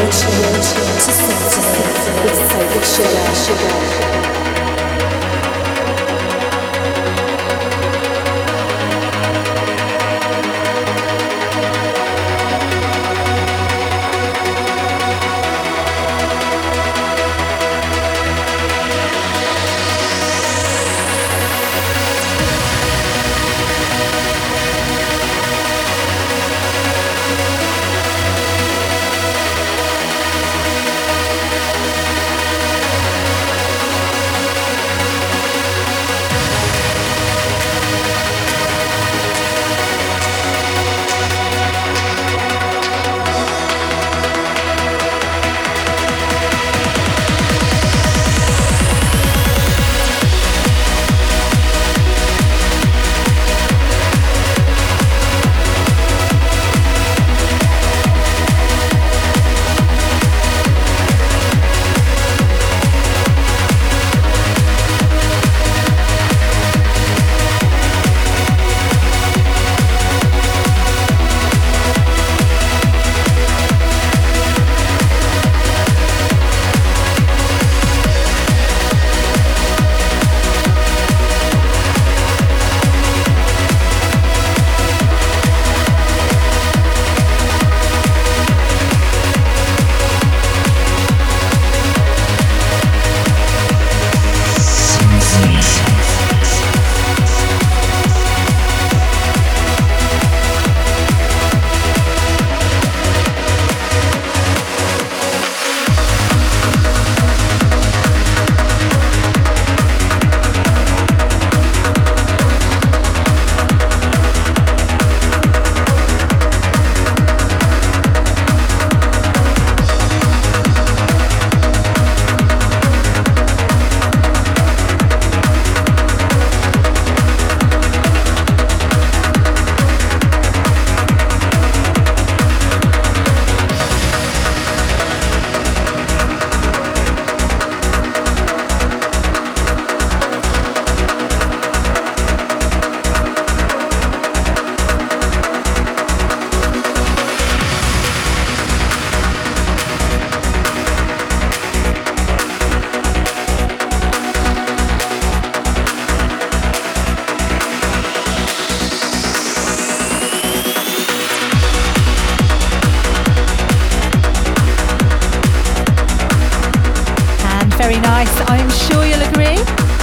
to Symphony with Sophie Sugar. Very nice, I'm sure you'll agree.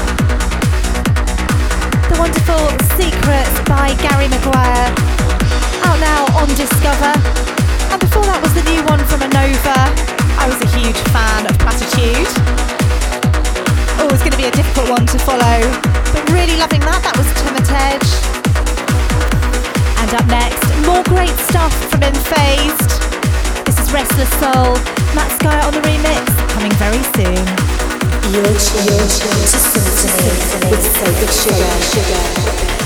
The wonderful Secrets by Gary Maguire, out now on Discover. And before that was the new one from Anova. I was a huge fan of Platitude. Always going to be a difficult one to follow, but really loving that. That was Timotej. And up next, more great stuff from Unfazed. This is Restless Soul, Matt Sky on the remix, coming very soon. You're tuned to Symphony with Sophie Sugar.